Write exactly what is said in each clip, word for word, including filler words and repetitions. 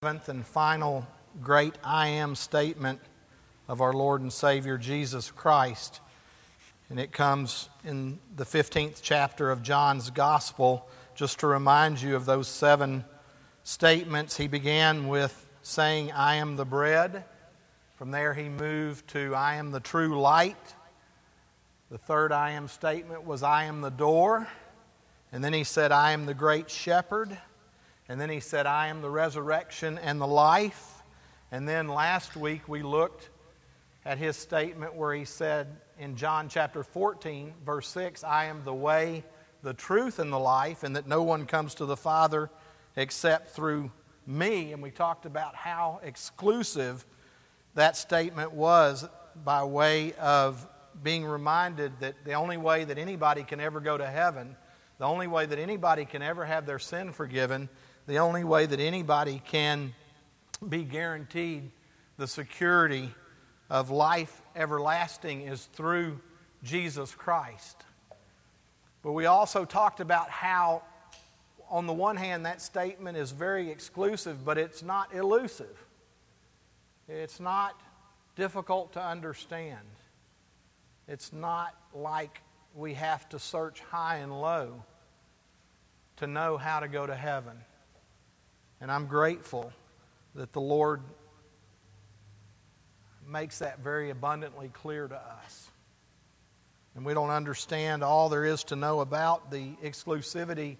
Seventh and final great I am statement of our Lord and Savior Jesus Christ. And it comes in the fifteenth chapter of John's Gospel. Just to remind you of those seven statements, he began with saying, I am the bread. From there he moved to, I am the true light. The third I am statement was, I am the door. And then he said, I am the great shepherd. And then he said, I am the resurrection and the life. And then last week we looked at his statement where he said in John chapter fourteen, verse six, I am the way, the truth, and the life, and that no one comes to the Father except through me. And we talked about how exclusive that statement was by way of being reminded that the only way that anybody can ever go to heaven, the only way that anybody can ever have their sin forgiven, the only way that anybody can be guaranteed the security of life everlasting is through Jesus Christ. But we also talked about how, on the one hand, that statement is very exclusive, but it's not elusive. It's not difficult to understand. It's not like we have to search high and low to know how to go to heaven. And I'm grateful that the Lord makes that very abundantly clear to us. And we don't understand all there is to know about the exclusivity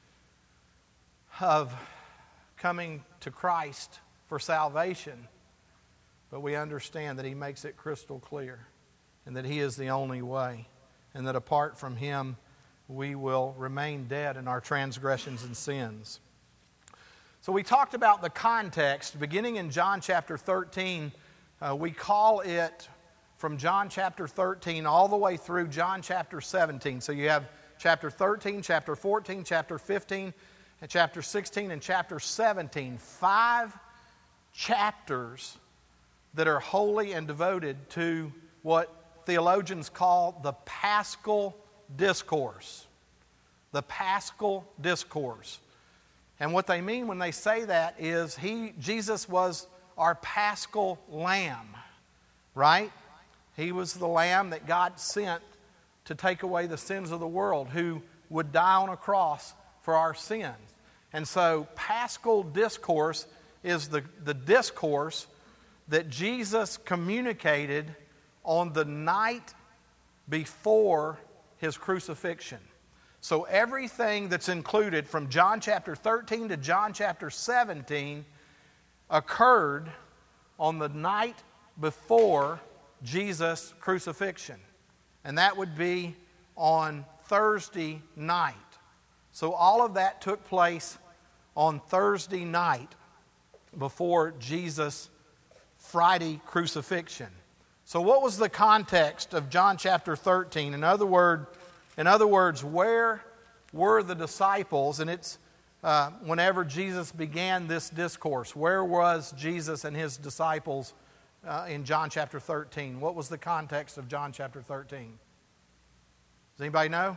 of coming to Christ for salvation, but we understand that He makes it crystal clear and that He is the only way, and that apart from Him we will remain dead in our transgressions and sins. So we talked about the context. Beginning in John chapter thirteen, uh, we call it from John chapter thirteen all the way through John chapter seventeen. So you have chapter thirteen, chapter fourteen, chapter fifteen, and chapter sixteen, and chapter seventeen. Five chapters that are wholly and devoted to what theologians call the Paschal Discourse. The Paschal Discourse. And what they mean when they say that is he, Jesus was our Paschal Lamb, right? He was the Lamb that God sent to take away the sins of the world, who would die on a cross for our sins. And so Paschal Discourse is the, the discourse that Jesus communicated on the night before His crucifixion. So everything that's included from John chapter thirteen to John chapter seventeen occurred on the night before Jesus' crucifixion. And that would be on Thursday night. So all of that took place on Thursday night before Jesus' Friday crucifixion. So what was the context of John chapter thirteen? In other words, In other words, where were the disciples? And it's uh, whenever Jesus began this discourse, where was Jesus and His disciples uh, in John chapter thirteen? What was the context of John chapter thirteen? Does anybody know?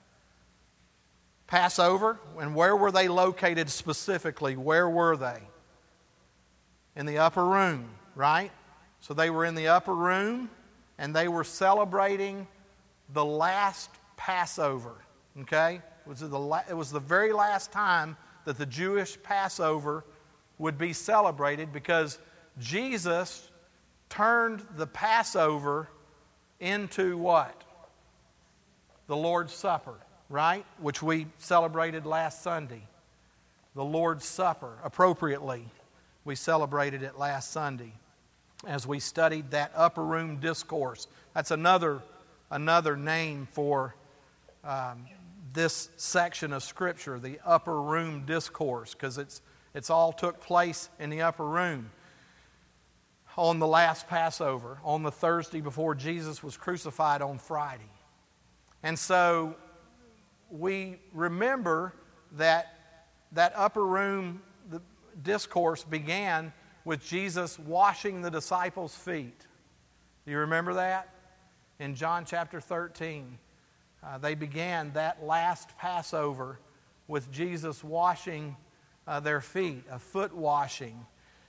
Passover. And where were they located specifically? Where were they? In the upper room, right? So they were in the upper room and they were celebrating the last Passover, okay? It was, the, it was the very last time that the Jewish Passover would be celebrated, because Jesus turned the Passover into what? The Lord's Supper, right? Which we celebrated last Sunday. The Lord's Supper, appropriately, we celebrated it last Sunday as we studied that upper room discourse. That's another, another name for Um, this section of Scripture, the upper room discourse, because it's it's all took place in the upper room on the last Passover, on the Thursday before Jesus was crucified on Friday. And so we remember that that upper room the discourse began with Jesus washing the disciples' feet. Do you remember that? In John chapter thirteen. Uh, they began that last Passover with Jesus washing uh, their feet, a foot washing.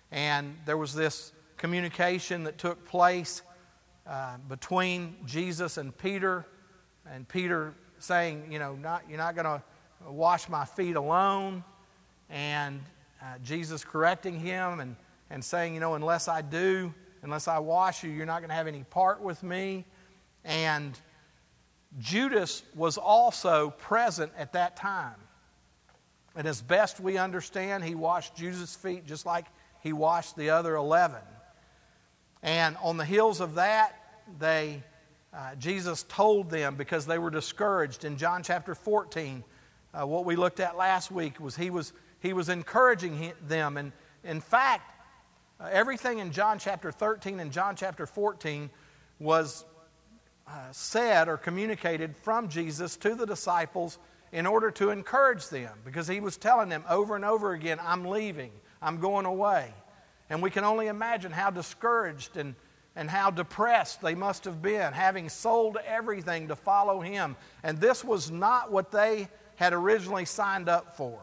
And there was this communication that took place uh, between Jesus and Peter, and Peter saying, you know, not, you're not going to wash my feet alone, and uh, Jesus correcting him and, and saying, you know, unless I do, unless I wash you, you're not going to have any part with me. And Judas was also present at that time. And as best we understand, he washed Judas' feet just like he washed the other eleven. And on the heels of that, they, uh, Jesus told them, because they were discouraged in John chapter fourteen, uh, what we looked at last week was he was, he was encouraging he, them. And in fact, uh, everything in John chapter thirteen and John chapter fourteen was uh, said or communicated from Jesus to the disciples in order to encourage them, because he was telling them over and over again, I'm leaving, I'm going away. And we can only imagine how discouraged and, and how depressed they must have been, having sold everything to follow him. And this was not what they had originally signed up for.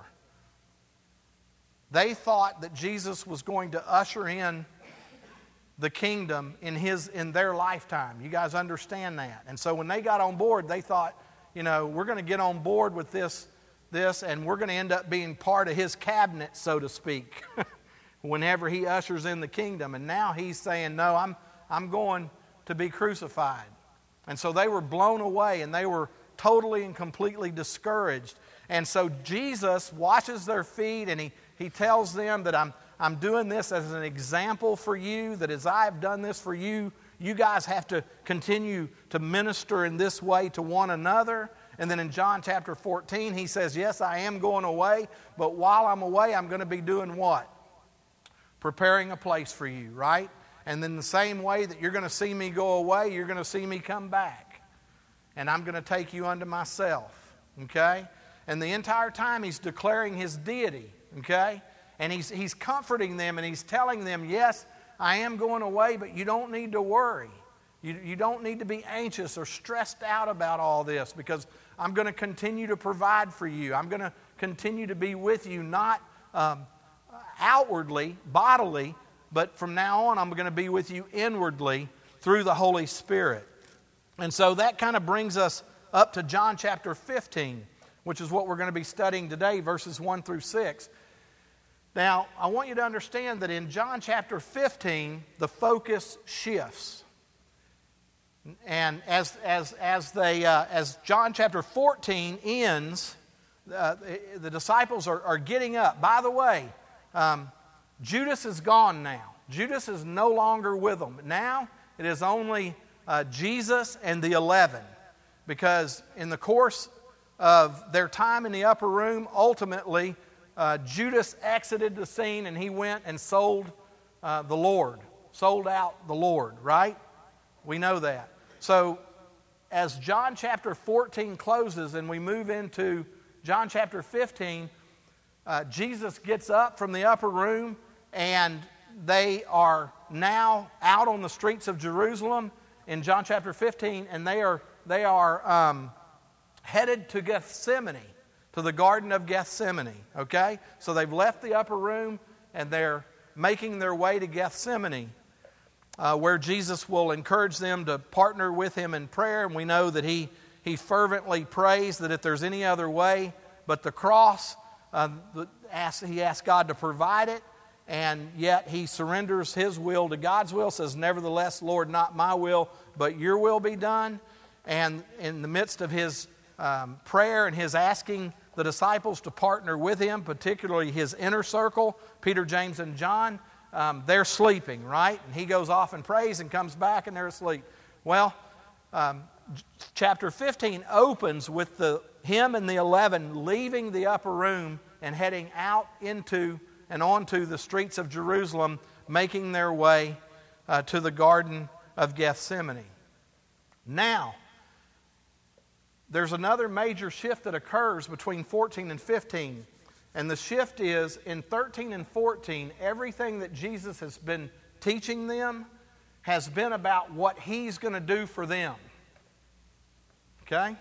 They thought that Jesus was going to usher in the kingdom in his in their lifetime. You guys understand that? And so when they got on board, they thought, you know, we're going to get on board with this, this, and we're going to end up being part of his cabinet, so to speak, whenever he ushers in the kingdom. And now he's saying, no, I'm, I'm going to be crucified. And so they were blown away, and they were totally and completely discouraged. And so Jesus washes their feet, and he, he tells them that I'm, I'm doing this as an example for you, that as I have done this for you, you guys have to continue to minister in this way to one another. And then in John chapter fourteen, he says, yes, I am going away, but while I'm away, I'm going to be doing what? Preparing a place for you, right? And then the same way that you're going to see me go away, you're going to see me come back. And I'm going to take you unto myself, okay? And the entire time he's declaring his deity, okay? And he's, he's comforting them, and he's telling them, yes, I am going away, but you don't need to worry. You, you don't need to be anxious or stressed out about all this, because I'm going to continue to provide for you. I'm going to continue to be with you, not um, outwardly, bodily, but from now on I'm going to be with you inwardly through the Holy Spirit. And so that kind of brings us up to John chapter fifteen, which is what we're going to be studying today, verses one through six. Now, I want you to understand that in John chapter fifteen, the focus shifts. And as as as they uh, as John chapter fourteen ends, uh, the, the disciples are, are getting up. By the way, um, Judas is gone now. Judas is no longer with them. Now it is only uh, Jesus and the eleven, because in the course of their time in the upper room, ultimately, Uh, Judas exited the scene, and he went and sold uh, the Lord, sold out the Lord, right? We know that. So as John chapter fourteen closes and we move into John chapter fifteen, uh, Jesus gets up from the upper room, and they are now out on the streets of Jerusalem in John chapter fifteen, and they are, they are um, headed to Gethsemane, to the Garden of Gethsemane, okay? So they've left the upper room, and they're making their way to Gethsemane, uh, where Jesus will encourage them to partner with him in prayer. And we know that he, he fervently prays that if there's any other way but the cross, uh, he asks God to provide it, and yet he surrenders his will to God's will, says, nevertheless, Lord, not my will, but your will be done. And in the midst of his um, prayer and his asking the disciples to partner with him, particularly his inner circle, Peter, James, and John, um, they're sleeping, right? And he goes off and prays and comes back, and they're asleep. Well, um, chapter fifteen opens with the him and the eleven leaving the upper room and heading out into and onto the streets of Jerusalem, making their way uh, to the Garden of Gethsemane. Now, there's another major shift that occurs between fourteen and fifteen. And the shift is, in thirteen and fourteen, everything that Jesus has been teaching them has been about what he's going to do for them. Okay?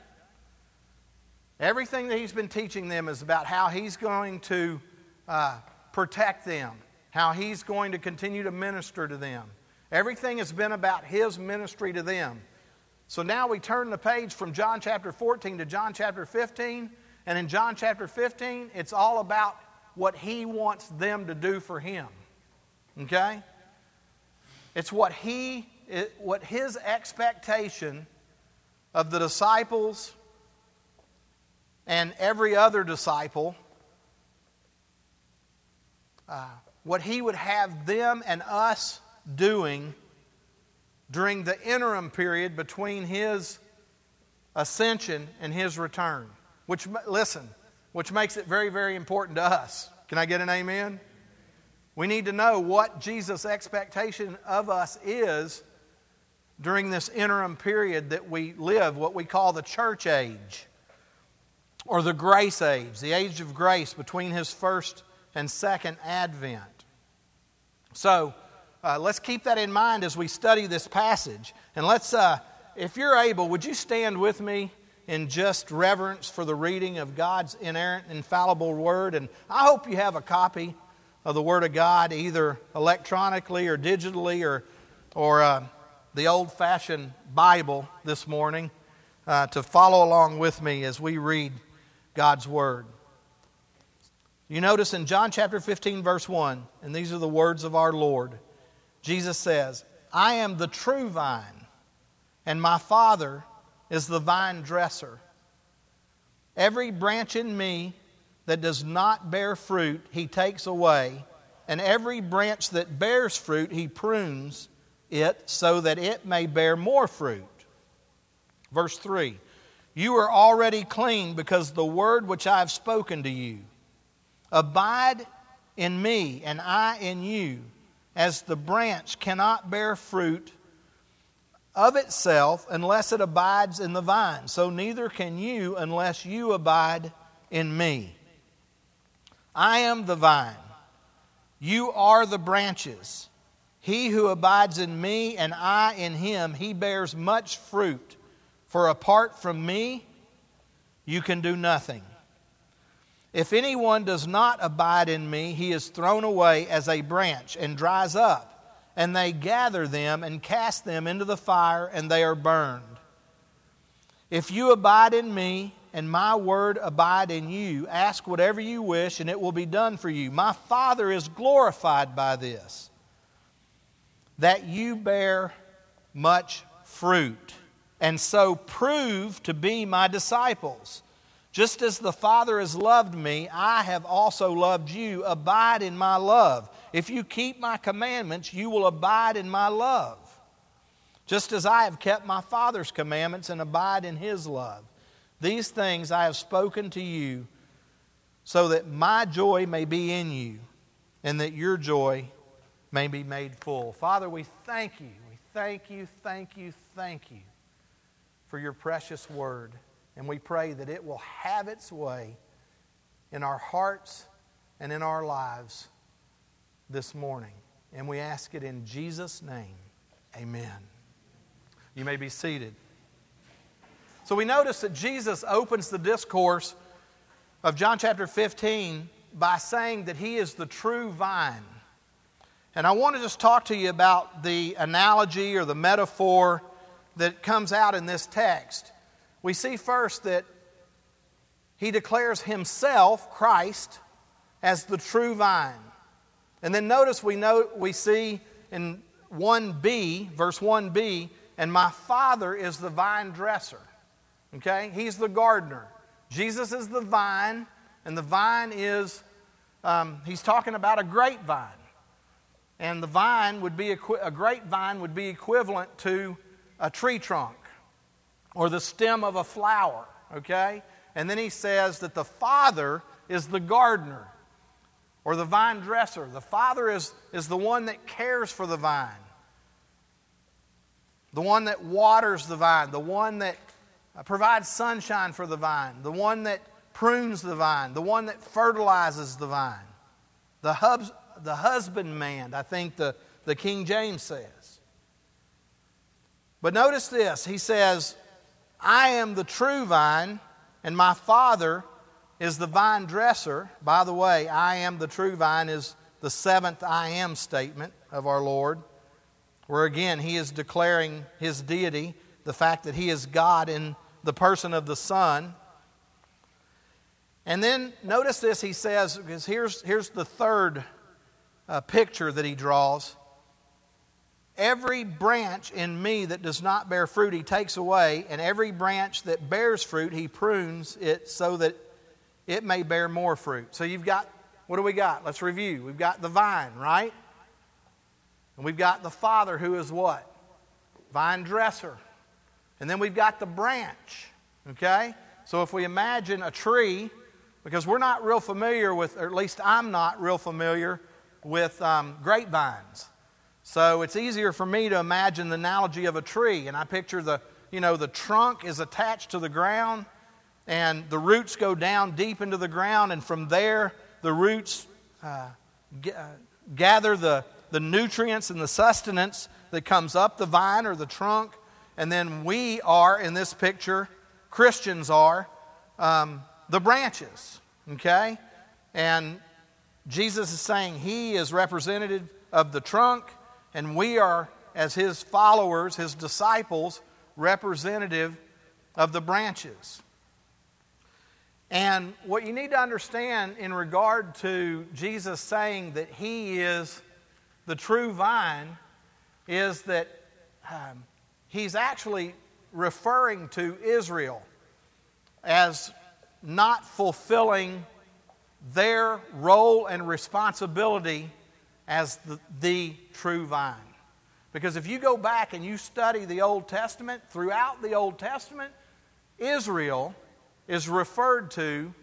Everything that he's been teaching them is about how he's going to uh, protect them, how He's going to continue to minister to them. Everything has been about His ministry to them. So now we turn the page from John chapter fourteen to John chapter fifteen. And in John chapter fifteen, it's all about what He wants them to do for Him. Okay? It's what He, it, what His expectation of the disciples and every other disciple, uh, what He would have them and us doing during the interim period between His ascension and His return. Which, listen, which makes it very, very important to us. Can I get an amen? We need to know what Jesus' expectation of us is during this interim period that we live, what we call the church age, or the grace age, the age of grace between His first and second advent. So, uh, let's keep that in mind as we study this passage. And let's, uh, if you're able, would you stand with me in just reverence for the reading of God's inerrant, infallible Word? And I hope you have a copy of the Word of God, either electronically or digitally, or, or uh, the old-fashioned Bible this morning, uh, to follow along with me as we read God's Word. You notice in John chapter fifteen, verse one, and these are the words of our Lord, Jesus says, "I am the true vine, and my Father is the vine dresser. Every branch in me that does not bear fruit, He takes away, and every branch that bears fruit, He prunes it so that it may bear more fruit." Verse three, "You are already clean because the word which I have spoken to you. Abide in me, and I in you, as the branch cannot bear fruit of itself unless it abides in the vine, so neither can you unless you abide in me. I am the vine, you are the branches. He who abides in me and I in him, he bears much fruit. For apart from me, you can do nothing. If anyone does not abide in me, he is thrown away as a branch and dries up, and they gather them and cast them into the fire, and they are burned. If you abide in me, and my word abide in you, ask whatever you wish, and it will be done for you. My Father is glorified by this, that you bear much fruit, and so prove to be my disciples. Just as the Father has loved me, I have also loved you. Abide in my love. If you keep my commandments, you will abide in my love. Just as I have kept my Father's commandments and abide in His love. These things I have spoken to you, so that my joy may be in you, and that your joy may be made full. Father, we thank you. We thank you, thank you, thank you for your precious word. And we pray that it will have its way in our hearts and in our lives this morning. And we ask it in Jesus' name. Amen. You may be seated. So we notice that Jesus opens the discourse of John chapter fifteen by saying that He is the true vine. And I want to just talk to you about the analogy or the metaphor that comes out in this text. We see first that He declares Himself, Christ, as the true vine. And then notice we know we see in one b, verse one b, and my Father is the vine dresser. Okay? He's the gardener. Jesus is the vine, and the vine is, um, he's talking about a grapevine. And the vine would be, a grapevine would be equivalent to a tree trunk or the stem of a flower. Okay? And then he says that the Father is the gardener or the vine dresser. The Father is, is the one that cares for the vine, the one that waters the vine, the one that provides sunshine for the vine, the one that prunes the vine, the one that fertilizes the vine. The, hubs, the husbandman, I think the, the King James says. But notice this, he says, I am the true vine, and my Father is the vine dresser. By the way, I am the true vine is the seventh I am statement of our Lord, where again He is declaring His deity, the fact that He is God in the person of the Son. And then notice this, He says, because here's, here's the third uh, picture that He draws. Every branch in me that does not bear fruit He takes away, and every branch that bears fruit He prunes it so that it may bear more fruit. So you've got, what do we got? Let's review. We've got the vine, right? And we've got the Father who is what? Vine dresser. And then we've got the branch, okay? So if we imagine a tree, because we're not real familiar with, or at least I'm not real familiar with um, grapevines. So it's easier for me to imagine the analogy of a tree. And I picture the, you know, the trunk is attached to the ground and the roots go down deep into the ground, and from there the roots uh, g- uh, gather the, the nutrients and the sustenance that comes up the vine or the trunk. And then we are, in this picture, Christians are, um, the branches, okay? And Jesus is saying He is representative of the trunk, and we are, as His followers, His disciples, representative of the branches. And what you need to understand in regard to Jesus saying that He is the true vine is that um, He's actually referring to Israel as not fulfilling their role and responsibility as the, the true vine. Because if you go back and you study the Old Testament, throughout the Old Testament, Israel is referred to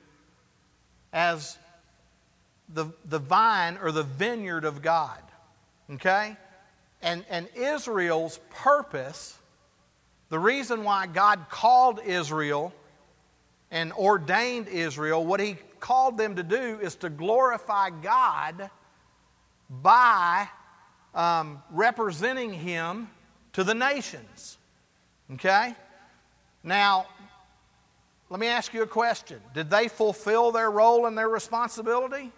as the, the vine or the vineyard of God. Okay? And, and Israel's purpose, the reason why God called Israel and ordained Israel, what He called them to do is to glorify God by um, representing Him to the nations. Okay? Now, let me ask you a question. Did they fulfill their role and their responsibility?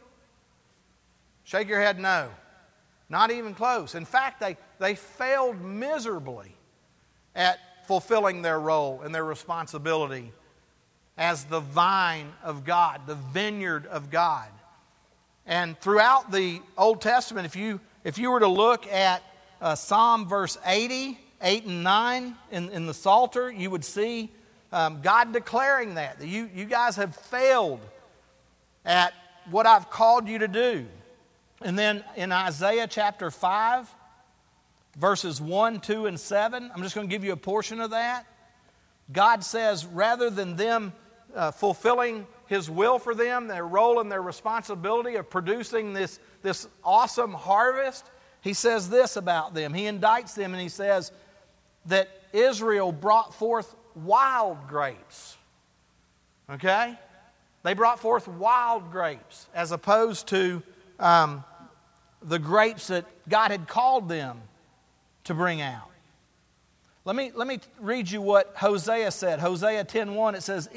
Shake your head no. Not even close. In fact, they, they failed miserably at fulfilling their role and their responsibility as the vine of God, the vineyard of God. And throughout the Old Testament, if you if you were to look at uh, Psalm verse eighty, eight and nine in, in the Psalter, you would see um, God declaring that, that you, you guys have failed at what I've called you to do. And then in Isaiah chapter five, verses one, two, and seven, I'm just going to give you a portion of that. God says, rather than them uh, fulfilling His will for them, their role and their responsibility of producing this, this awesome harvest, He says this about them. He indicts them and He says that Israel brought forth wild grapes. Okay? They brought forth wild grapes as opposed to um, the grapes that God had called them to bring out. Let me, let me read you what Hosea said. Hosea ten one, it says,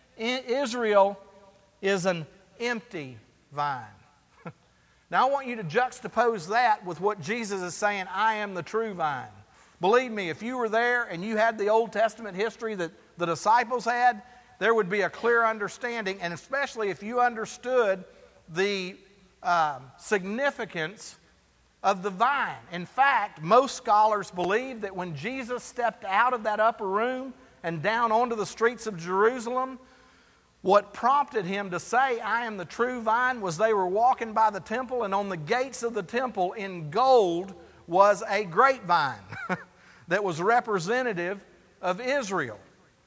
Israel is an empty vine. Now I want you to juxtapose that with what Jesus is saying, I am the true vine. Believe me, if you were there and you had the Old Testament history that the disciples had, there would be a clear understanding, and especially if you understood the uh, significance of the vine. In fact, most scholars believe that when Jesus stepped out of that upper room and down onto the streets of Jerusalem, what prompted Him to say, I am the true vine, was they were walking by the temple, and on the gates of the temple in gold was a grapevine that was representative of Israel.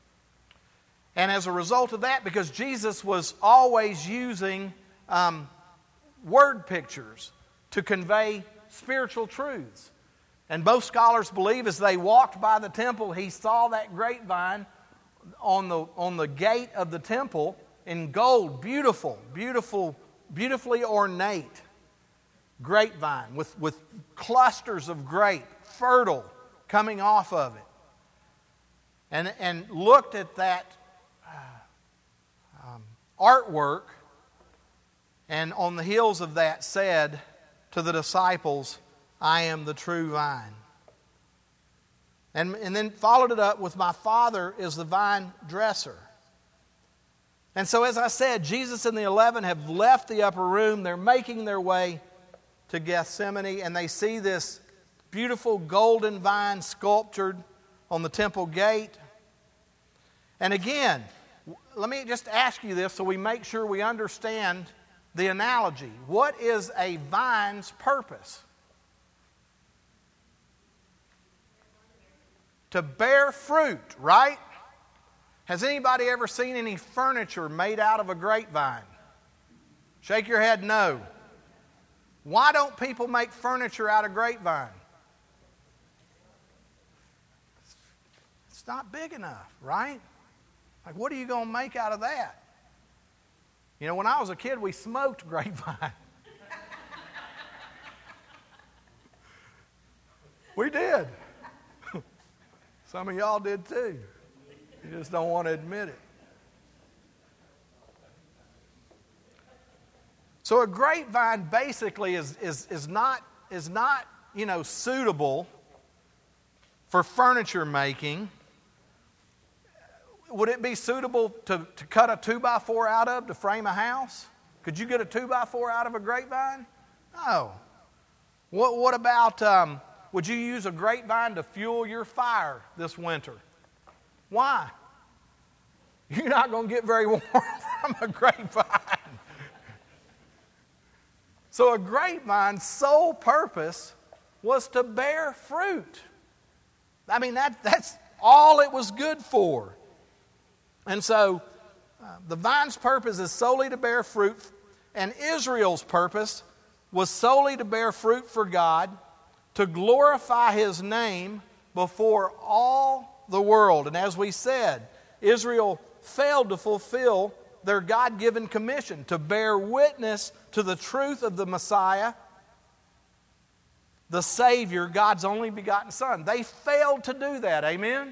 And as a result of that, because Jesus was always using um, word pictures to convey spiritual truths. And most scholars believe as they walked by the temple, He saw that grapevine on the, on the gate of the temple in gold, beautiful, beautiful, beautifully ornate grapevine with, with clusters of grape, fertile, coming off of it. And, and looked at that uh, um, artwork, and on the heels of that said, to the disciples, I am the true vine. And, and then followed it up with, my Father is the vine dresser. And so, as I said, Jesus and the eleven have left the upper room. They're making their way to Gethsemane, and they see this beautiful golden vine sculptured on the temple gate. And again, let me just ask you this so we make sure we understand the analogy. What is a vine's purpose? To bear fruit, right? Has anybody ever seen any furniture made out of a grapevine? Shake your head, no. Why don't people make furniture out of grapevine? It's not big enough, right? Like, what are you going to make out of that? You know, when I was a kid, we smoked grapevine. We did. Some of y'all did too. You just don't want to admit it. So a grapevine basically is, is, is not, is not, you know, suitable for furniture making. Would it be suitable to, to cut a two by four out of to frame a house? Could you get a two by four out of a grapevine? No. What, what about, um, would you use a grapevine to fuel your fire this winter? Why? You're not going to get very warm from a grapevine. So a grapevine's sole purpose was to bear fruit. I mean, that, that's all it was good for. And so uh, the vine's purpose is solely to bear fruit, and Israel's purpose was solely to bear fruit for God, to glorify His name before all the world. And as we said, Israel failed to fulfill their God-given commission to bear witness to the truth of the Messiah, the Savior, God's only begotten Son. They failed to do that, amen?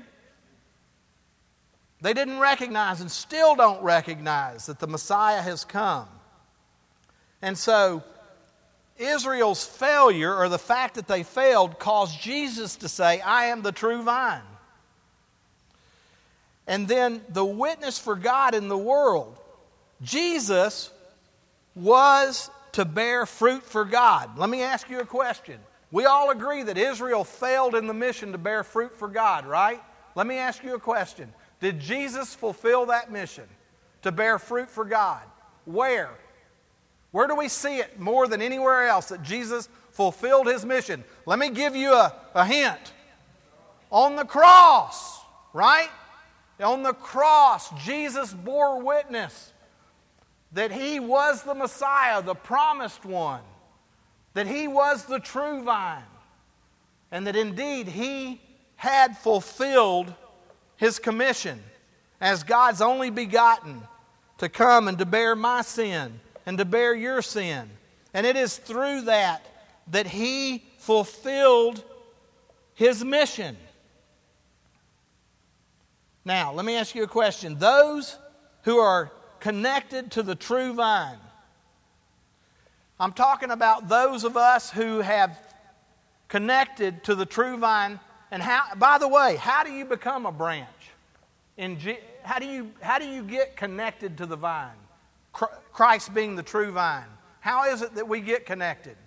They didn't recognize and still don't recognize that the Messiah has come. And so, Israel's failure, or the fact that they failed, caused Jesus to say, I am the true vine. And then the witness for God in the world. Jesus was to bear fruit for God. Let me ask you a question. We all agree that Israel failed in the mission to bear fruit for God, right? Let me ask you a question. Did Jesus fulfill that mission to bear fruit for God? Where? Where do we see it more than anywhere else that Jesus fulfilled His mission? Let me give you a, a hint. On the cross, right? On the cross, Jesus bore witness that He was the Messiah, the promised one, that He was the true vine, and that indeed He had fulfilled His commission as God's only begotten to come and to bear my sin and to bear your sin. And it is through that that He fulfilled His mission. Now, let me ask you a question. Those who are connected to the true vine, I'm talking about those of us who have connected to the true vine. And how, by the way, how do you become a branch? In G, how do you how do you get connected to the vine? Christ being the true vine. How is it that we get connected?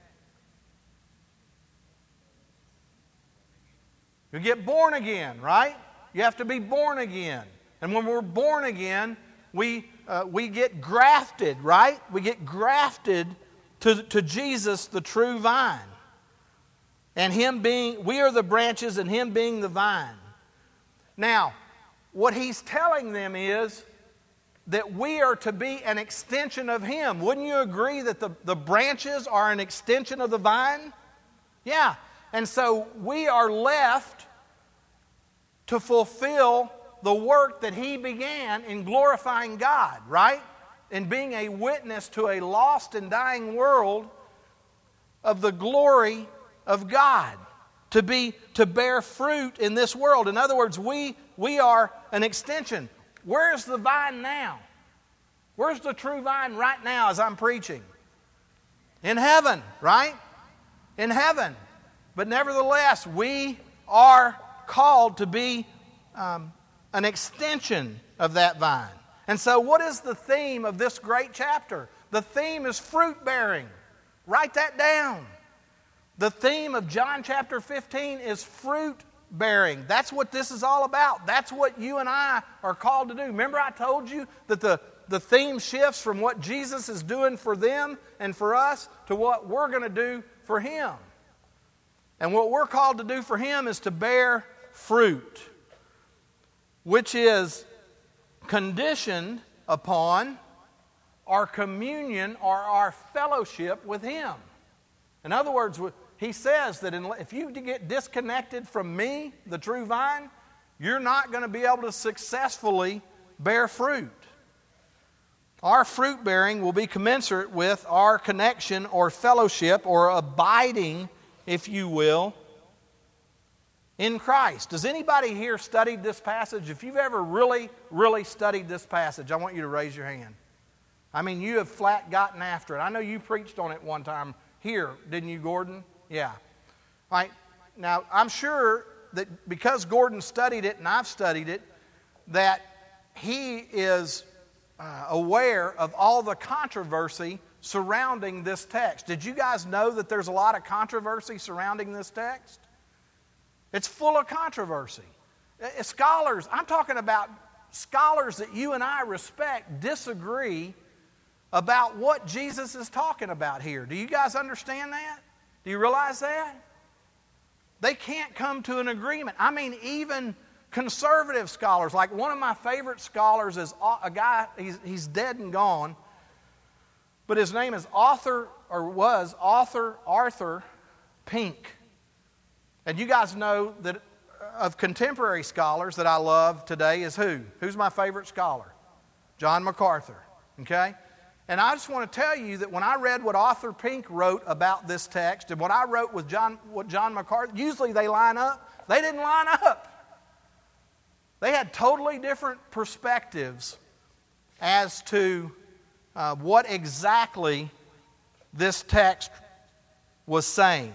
You get born again, right? You have to be born again. And when we're born again, we uh, we get grafted, right? We get grafted to, to Jesus, the true vine. And Him being, we are the branches and Him being the vine. Now, what He's telling them is that we are to be an extension of Him. Wouldn't you agree that the, the branches are an extension of the vine? Yeah. And so we are left to fulfill the work that He began in glorifying God, right? In being a witness to a lost and dying world of the glory of God, to be to bear fruit in this world. In other words, we we are an extension. Where's the vine now? Where's the true vine right now as I'm preaching? In heaven, right? in heaven. But nevertheless, we are called to be um, an extension of that vine. And so what is the theme of this great chapter? The theme is fruit bearing. Write that down. The theme of John chapter fifteen is fruit bearing. That's what this is all about. That's what you and I are called to do. Remember I told you that the, the theme shifts from what Jesus is doing for them and for us to what we're going to do for Him. And what we're called to do for Him is to bear fruit, which is conditioned upon our communion or our fellowship with Him. In other words, He says that if you get disconnected from me, the true vine, you're not going to be able to successfully bear fruit. Our fruit bearing will be commensurate with our connection or fellowship or abiding, if you will, in Christ. Does anybody here studied this passage? If you've ever really, really studied this passage, I want you to raise your hand. I mean, you have flat gotten after it. I know you preached on it one time here, didn't you, Gordon? Yeah. All right. Now, I'm sure that because Gordon studied it and I've studied it, that he is uh, aware of all the controversy surrounding this text. Did you guys know that there's a lot of controversy surrounding this text? It's full of controversy. Uh, scholars, I'm talking about scholars that you and I respect, disagree about what Jesus is talking about here. Do you guys understand that? Do you realize that? They can't come to an agreement. I mean, even conservative scholars, like one of my favorite scholars is a guy, he's, he's dead and gone, but his name is Arthur, or was Arthur, Arthur Pink. And you guys know that of contemporary scholars that I love today is who? Who's my favorite scholar? John MacArthur. Okay? And I just want to tell you that when I read what Arthur Pink wrote about this text and what I wrote with John, what John MacArthur, usually they line up. They didn't line up. They had totally different perspectives as to uh, what exactly this text was saying.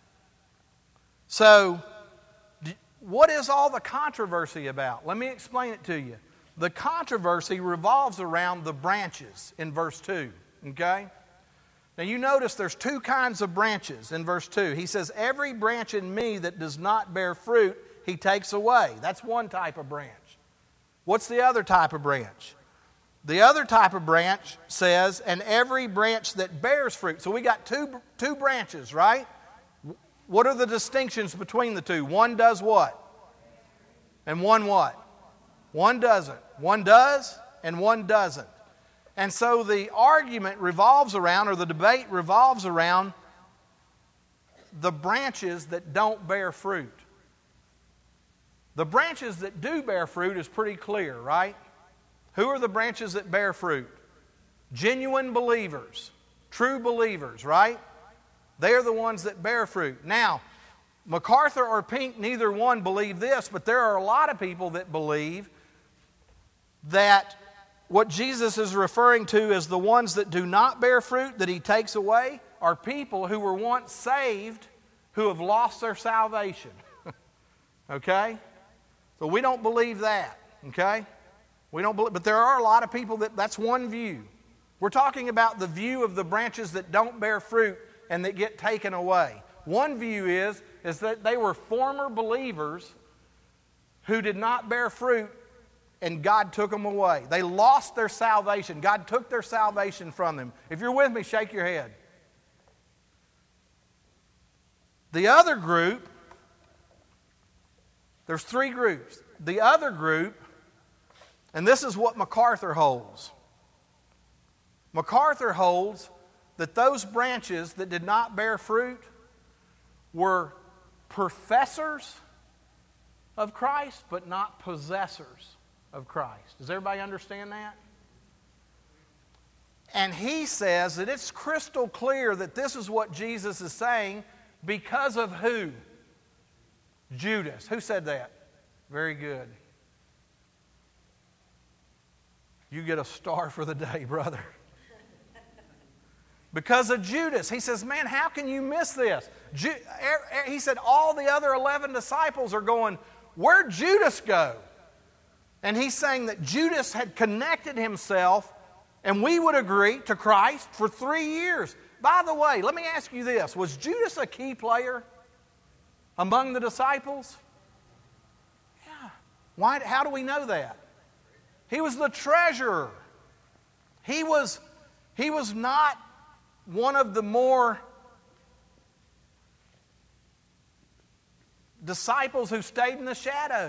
So, what is all the controversy about? Let me explain it to you. The controversy revolves around the branches in verse two, okay? Now you notice there's two kinds of branches in verse two. He says, every branch in me that does not bear fruit, He takes away. That's one type of branch. What's the other type of branch? The other type of branch says, and every branch that bears fruit. So we got two, two branches, right? What are the distinctions between the two? One does what? And one what? One doesn't. One does and one doesn't. And so the argument revolves around, or the debate revolves around, the branches that don't bear fruit. The branches that do bear fruit is pretty clear, right? Who are the branches that bear fruit? Genuine believers, true believers, right? They are the ones that bear fruit. Now, MacArthur or Pink, neither one believe this, but there are a lot of people that believe that what Jesus is referring to as the ones that do not bear fruit, that He takes away, are people who were once saved who have lost their salvation. Okay? So we don't believe that. Okay? We don't believe, but there are a lot of people that that's one view. We're talking about the view of the branches that don't bear fruit and that get taken away. One view is, is that they were former believers who did not bear fruit and God took them away. They lost their salvation. God took their salvation from them. If you're with me, shake your head. The other group, there's three groups. The other group, and this is what MacArthur holds. MacArthur holds that those branches that did not bear fruit were professors of Christ, but not possessors of Christ. Does everybody understand that? And he says that it's crystal clear that this is what Jesus is saying because of who? Judas. Who said that? Very good. You get a star for the day, brother. Because of Judas. He says, man, how can you miss this? Ju- he said all the other eleven disciples are going, where'd Judas go? And he's saying that Judas had connected himself, and we would agree, to Christ for three years. By the way, let me ask you this. Was Judas a key player among the disciples? Yeah. Why? How do we know that? He was the treasurer. He was, he was not one of the more disciples who stayed in the shadows.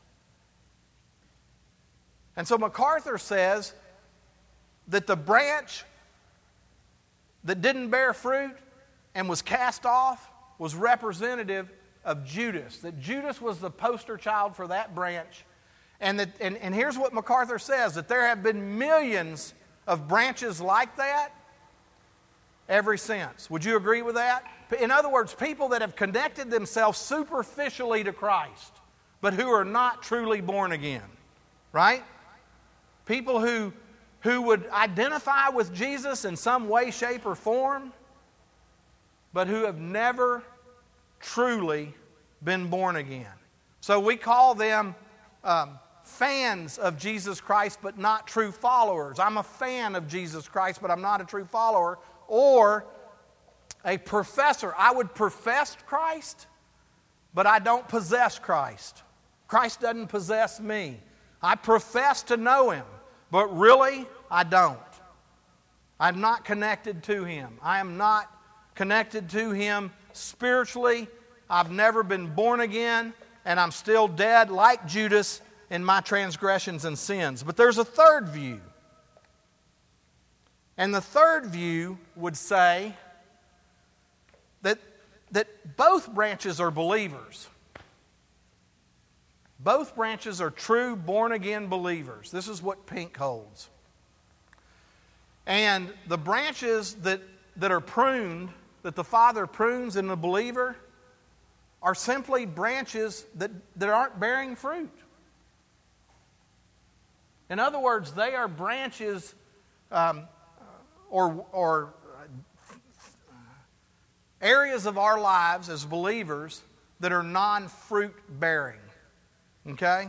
And so MacArthur says that the branch that didn't bear fruit and was cast off was representative of Judas. That Judas was the poster child for that branch. And, that, and, and here's what MacArthur says, that there have been millions of branches like that ever since. Would you agree with that? In other words, people that have connected themselves superficially to Christ, but who are not truly born again. Right? People who, who would identify with Jesus in some way, shape, or form, but who have never truly been born again. So we call them um, fans of Jesus Christ, but not true followers. I'm a fan of Jesus Christ, but I'm not a true follower. Or a professor. I would profess Christ, but I don't possess Christ. Christ doesn't possess me. I profess to know Him, but really, I don't. I'm not connected to Him. I am not connected to Him spiritually. I've never been born again, and I'm still dead like Judas in my transgressions and sins. But there's a third view. And the third view would say that, that both branches are believers. Both branches are true born-again believers. This is what Pink holds. And the branches that, that are pruned, that the Father prunes in the believer, are simply branches that, that aren't bearing fruit. In other words, they are branches um, or, or areas of our lives as believers that are non-fruit bearing. Okay?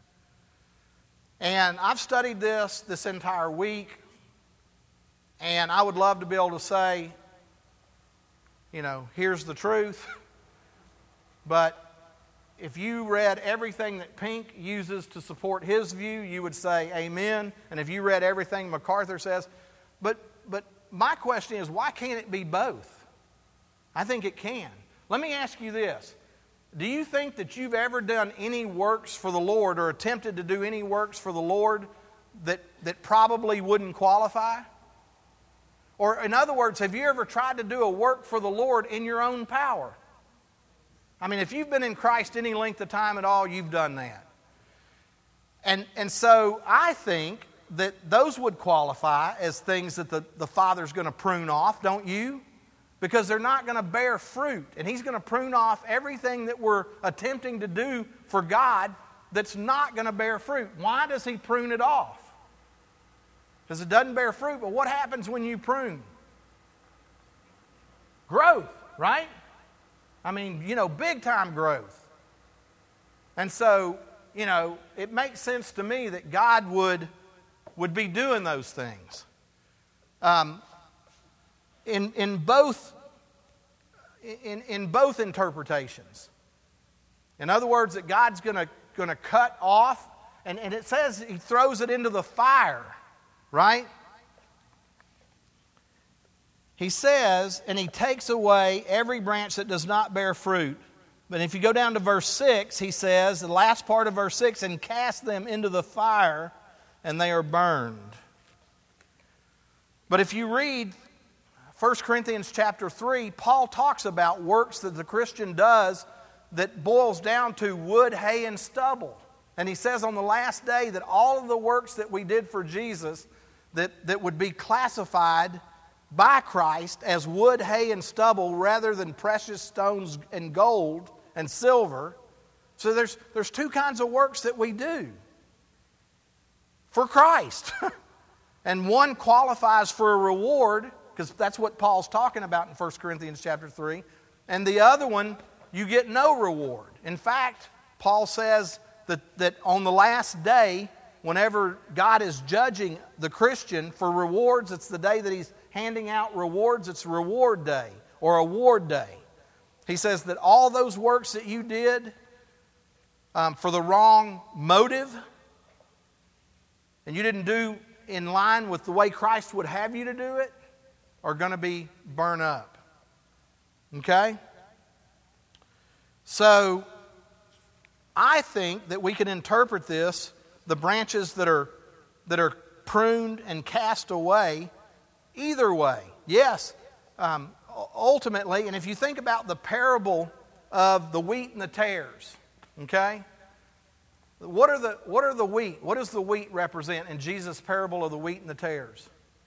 And I've studied this this entire week, and I would love to be able to say, you know, here's the truth. But if you read everything that Pink uses to support his view, you would say amen. And if you read everything MacArthur says, but but my question is, why can't it be both? I think it can. Let me ask you this. Do you think that you've ever done any works for the Lord or attempted to do any works for the Lord that, that probably wouldn't qualify? Or in other words, have you ever tried to do a work for the Lord in your own power? I mean, if you've been in Christ any length of time at all, you've done that. And, and so I think that those would qualify as things that the, the Father's going to prune off, don't you? Because they're not going to bear fruit. And He's going to prune off everything that we're attempting to do for God that's not going to bear fruit. Why does He prune it off? Because it doesn't bear fruit. But what happens when you prune? Growth, right? I mean, you know, big time growth. And so, you know, it makes sense to me that God would, would be doing those things. Um, In, in both in, in both interpretations. In other words, that God's going to going to cut off, and, and it says He throws it into the fire, right? He says, and He takes away every branch that does not bear fruit. But if you go down to verse six, He says, the last part of verse six, and cast them into the fire, and they are burned. But if you read First Corinthians chapter three, Paul talks about works that the Christian does that boils down to wood, hay, and stubble. And he says on the last day that all of the works that we did for Jesus that, that would be classified by Christ as wood, hay, and stubble rather than precious stones and gold and silver. So there's, there's two kinds of works that we do for Christ. And one qualifies for a reward, because that's what Paul's talking about in First Corinthians chapter three. And the other one, you get no reward. In fact, Paul says that, that on the last day, whenever God is judging the Christian for rewards, it's the day that He's handing out rewards. It's reward day or award day. He says that all those works that you did um, for the wrong motive, and you didn't do in line with the way Christ would have you to do it, are going to be burned up. Okay? So, I think that we can interpret this, the branches that are that are pruned and cast away, either way. Yes, um, ultimately, and if you think about the parable of the wheat and the tares, okay? What are the what are the wheat? What does the wheat represent in Jesus' parable of the wheat and the tares?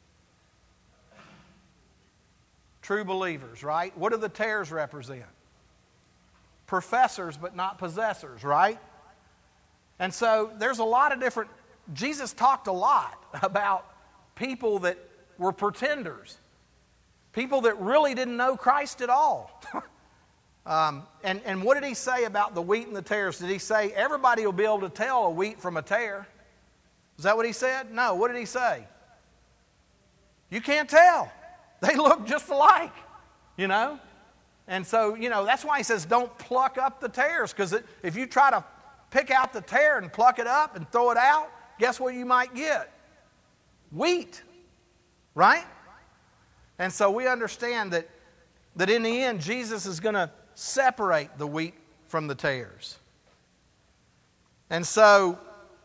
True believers, right? What do the tares represent? Professors but not possessors, right? And so there's a lot of different... Jesus talked a lot about people that were pretenders. People that really didn't know Christ at all. um, and, and what did He say about the wheat and the tares? Did He say everybody will be able to tell a wheat from a tare? Is that what He said? No. What did He say? You can't tell. They look just alike, you know? And so, you know, that's why He says don't pluck up the tares, because if you try to pick out the tare and pluck it up and throw it out, guess what you might get? Wheat, right? And so we understand that, that in the end, Jesus is going to separate the wheat from the tares. And so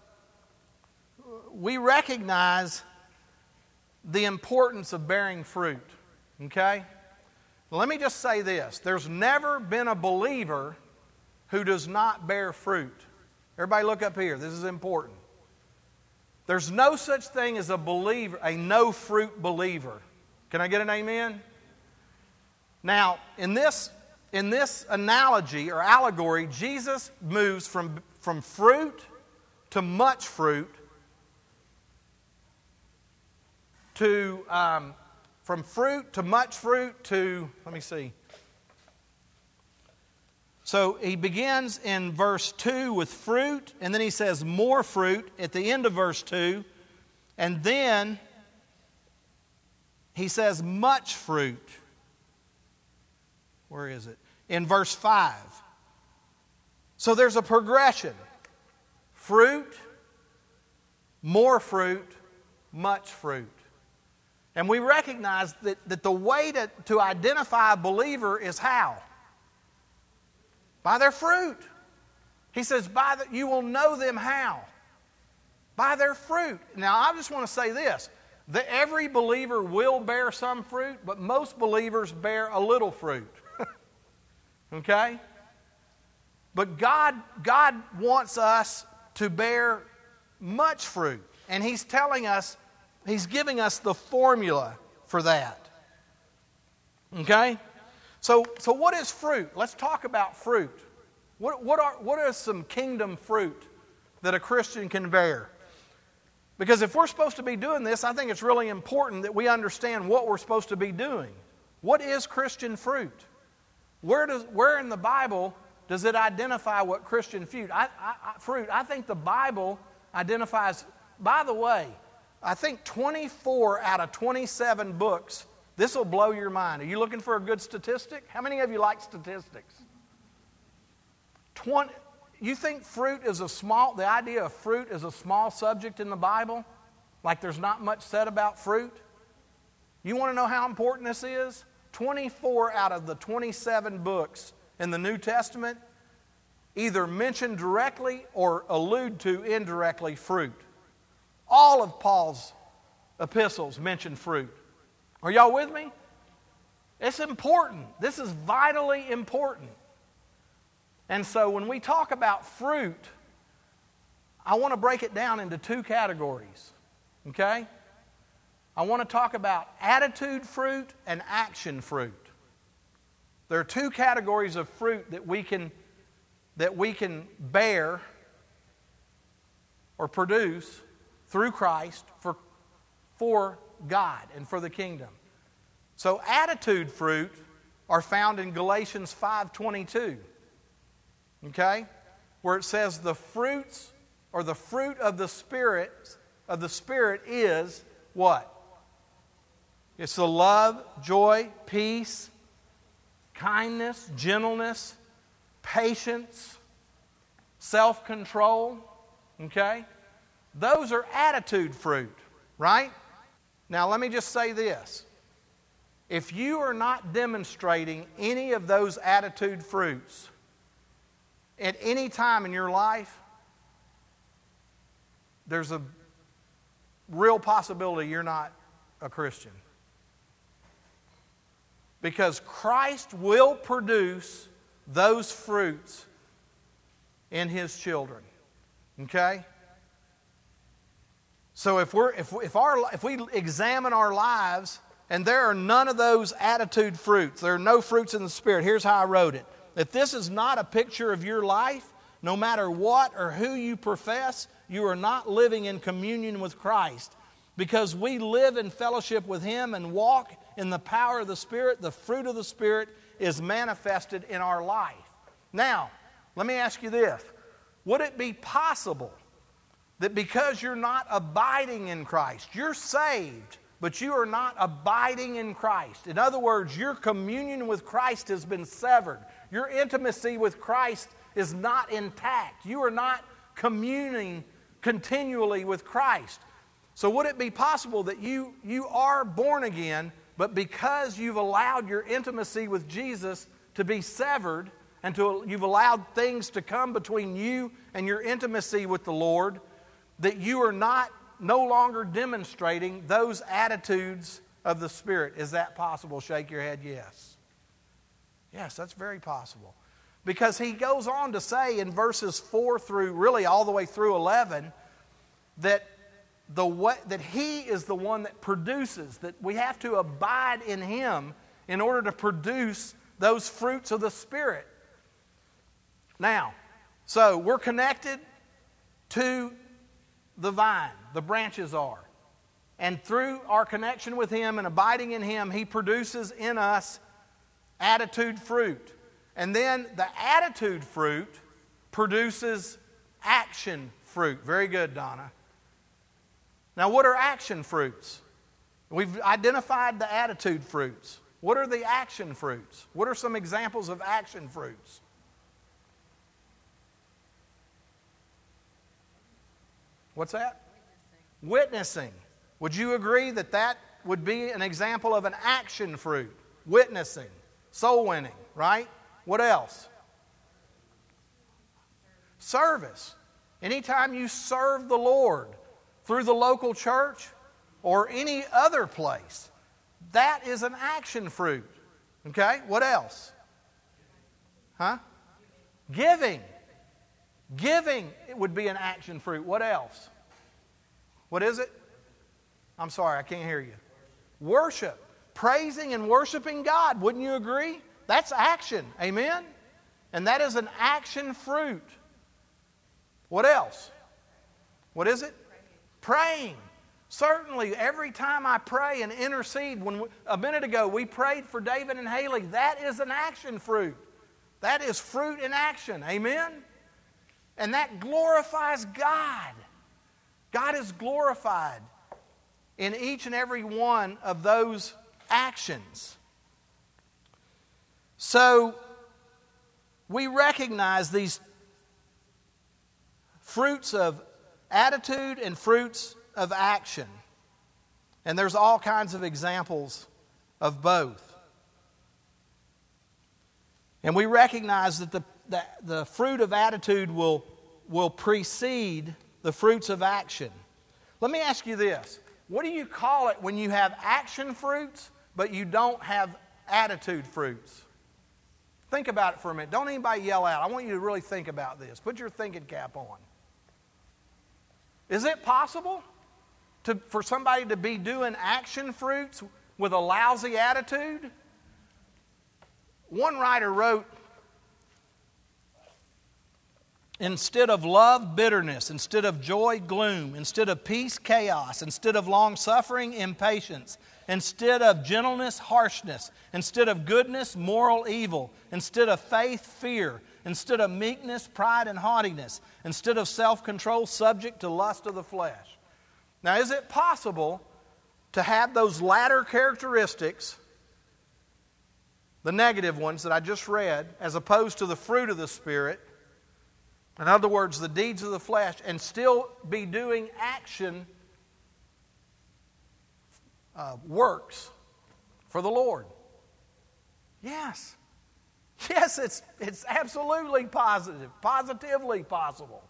we recognize the importance of bearing fruit, okay? Let me just say this. There's never been a believer who does not bear fruit. Everybody look up here. This is important. There's no such thing as a believer, a no-fruit believer. Can I get an amen? Now, in this, in this analogy or allegory, Jesus moves from, from fruit to much fruit to... Um, From fruit to much fruit to, let me see. So he begins in verse two with fruit, and then he says more fruit at the end of verse two. And then he says much fruit. Where is it? In verse five. So there's a progression. Fruit, more fruit, much fruit. And we recognize that, that the way to, to identify a believer is how? By their fruit. He says, by the, you will know them how? By their fruit. Now, I just want to say this. That every believer will bear some fruit, but most believers bear a little fruit. Okay? But God, God wants us to bear much fruit. And He's telling us, He's giving us the formula for that. Okay? So, so what is fruit? Let's talk about fruit. What, what, are, what are some kingdom fruit that a Christian can bear? Because if we're supposed to be doing this, I think it's really important that we understand what we're supposed to be doing. What is Christian fruit? Where does where in the Bible does it identify what Christian fruit? I, I, fruit. I think the Bible identifies, by the way, I think twenty-four out of twenty-seven books, this will blow your mind. Are you looking for a good statistic? How many of you like statistics? twenty, you think fruit is a small, the idea of fruit is a small subject in the Bible? Like there's not much said about fruit? You want to know how important this is? twenty-four out of the twenty-seven books in the New Testament either mention directly or allude to indirectly fruit. All of Paul's epistles mention fruit. Are y'all with me? It's important. This is vitally important. And so when we talk about fruit, I want to break it down into two categories. Okay? I want to talk about attitude fruit and action fruit. There are two categories of fruit that we can, that we can bear or produce through Christ for, for God and for the kingdom. So attitude fruit are found in Galatians five twenty-two. Okay? Where it says the fruits or the fruit of the Spirit of the Spirit is what? It's the love, joy, peace, kindness, gentleness, patience, self-control. Okay? Those are attitude fruit, right? Now let me just say this. If you are not demonstrating any of those attitude fruits at any time in your life, there's a real possibility you're not a Christian. Because Christ will produce those fruits in His children. Okay? So if we're if if our if we examine our lives and there are none of those attitude fruits, there are no fruits in the Spirit. Here's how I wrote it. If this is not a picture of your life, no matter what or who you profess, you are not living in communion with Christ. Because we live in fellowship with Him and walk in the power of the Spirit, the fruit of the Spirit is manifested in our life. Now, let me ask you this. Would it be possible that because you're not abiding in Christ, you're saved, but you are not abiding in Christ? In other words, your communion with Christ has been severed. Your intimacy with Christ is not intact. You are not communing continually with Christ. So would it be possible that you, you are born again, but because you've allowed your intimacy with Jesus to be severed, and to, you've allowed things to come between you and your intimacy with the Lord, that you are not no longer demonstrating those attitudes of the Spirit? Is that possible? Shake your head, yes. Yes, that's very possible. Because he goes on to say in verses four through, really all the way through eleven, that the way, that He is the one that produces, that we have to abide in Him in order to produce those fruits of the Spirit. Now, so we're connected to the vine, the branches are. And through our connection with Him and abiding in Him, He produces in us attitude fruit. And then the attitude fruit produces action fruit. Very good, Donna. Now, what are action fruits? We've identified the attitude fruits. What are the action fruits? What are some examples of action fruits? What's that? Witnessing. Witnessing. Would you agree that that would be an example of an action fruit? Witnessing. Soul winning, right? What else? Service. Anytime you serve the Lord through the local church or any other place, that is an action fruit. Okay? What else? Huh? Giving. Giving would be an action fruit. What else? What is it? I'm sorry, I can't hear you. Worship. Praising and worshiping God. Wouldn't you agree? That's action. Amen? And that is an action fruit. What else? What is it? Praying. Certainly, every time I pray and intercede, when we, a minute ago we prayed for David and Haley, that is an action fruit. That is fruit in action. Amen? And that glorifies God. God is glorified in each and every one of those actions. So, we recognize these fruits of attitude and fruits of action. And there's all kinds of examples of both. And we recognize that the, the, the fruit of attitude will, will precede the fruits of action. Let me ask you this. What do you call it when you have action fruits, but you don't have attitude fruits? Think about it for a minute. Don't anybody yell out. I want you to really think about this. Put your thinking cap on. Is it possible to, for somebody to be doing action fruits with a lousy attitude? One writer wrote, Instead of love, bitterness. Instead of joy, gloom. Instead of peace, chaos. Instead of long-suffering, impatience. Instead of gentleness, harshness. Instead of goodness, moral evil. Instead of faith, fear. Instead of meekness, pride and haughtiness. Instead of self-control, subject to lust of the flesh. Now, is it possible to have those latter characteristics, the negative ones that I just read, as opposed to the fruit of the Spirit, in other words, the deeds of the flesh, and still be doing action, uh, works for the Lord? Yes. Yes, it's, it's absolutely positive, positively possible.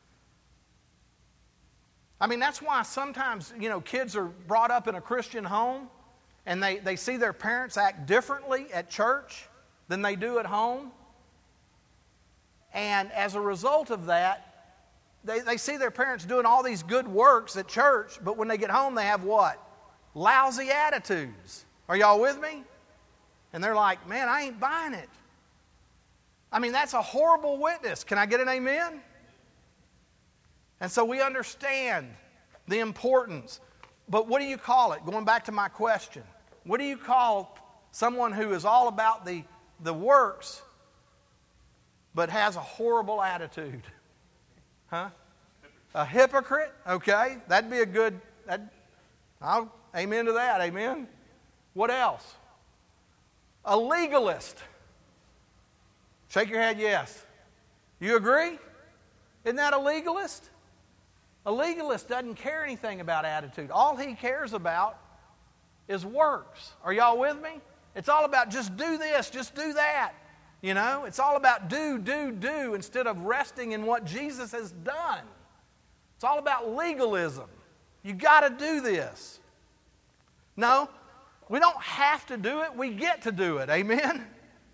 I mean, that's why sometimes, you know, kids are brought up in a Christian home and they, they see their parents act differently at church than they do at home. And as a result of that, they, they see their parents doing all these good works at church, but when they get home, they have what? Lousy attitudes. Are y'all with me? And they're like, man, I ain't buying it. I mean, that's a horrible witness. Can I get an amen? And so we understand the importance. But what do you call it? Going back to my question. What do you call someone who is all about the, the works but has a horrible attitude? Huh? A hypocrite? Okay, that'd be a good, that'd, I'll amen to that, amen? What else? A legalist. Shake your head, yes. You agree? Isn't that a legalist? A legalist doesn't care anything about attitude. All he cares about is works. Are y'all with me? It's all about just do this, just do that. You know, it's all about do, do, do instead of resting in what Jesus has done. It's all about legalism. You got to do this. No, we don't have to do it. We get to do it. Amen?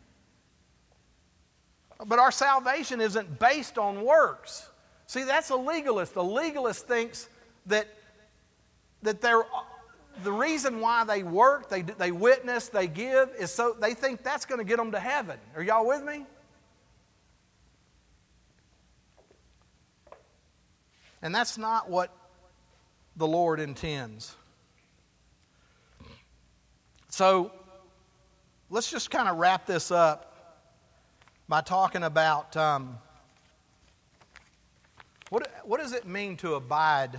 But our salvation isn't based on works. See, that's a legalist. The legalist thinks that, that they're, the reason why they work, they, they witness, they give, is so they think that's going to get them to heaven. Are y'all with me? And that's not what the Lord intends. So, let's just kind of wrap this up by talking about um, what, what does it mean to abide,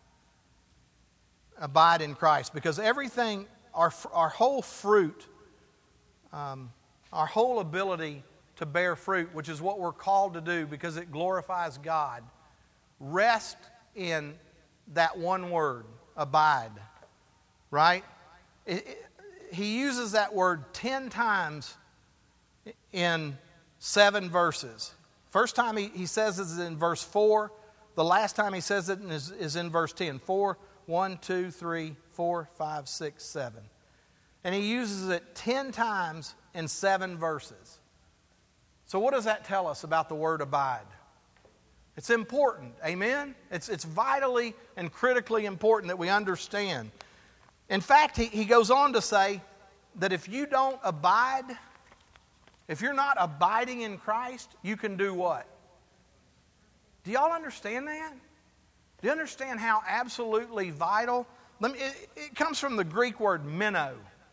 abide in Christ? Because everything, our, our whole fruit, um, our whole ability to bear fruit, which is what we're called to do because it glorifies God, rest in that one word, abide, right? It, it, he uses that word ten times in seven verses. First time he, he says it is in verse four. The last time he says it is, is in verse ten. Four, one, two, three, four, five, six, seven. And he uses it ten times in seven verses. So what does that tell us about the word abide? It's important, amen? It's, it's vitally and critically important that we understand. In fact, he, he goes on to say that if you don't abide, if you're not abiding in Christ, you can do what? Do y'all understand that? Do you understand how absolutely vital? Let me, it, it comes from the Greek word minnow.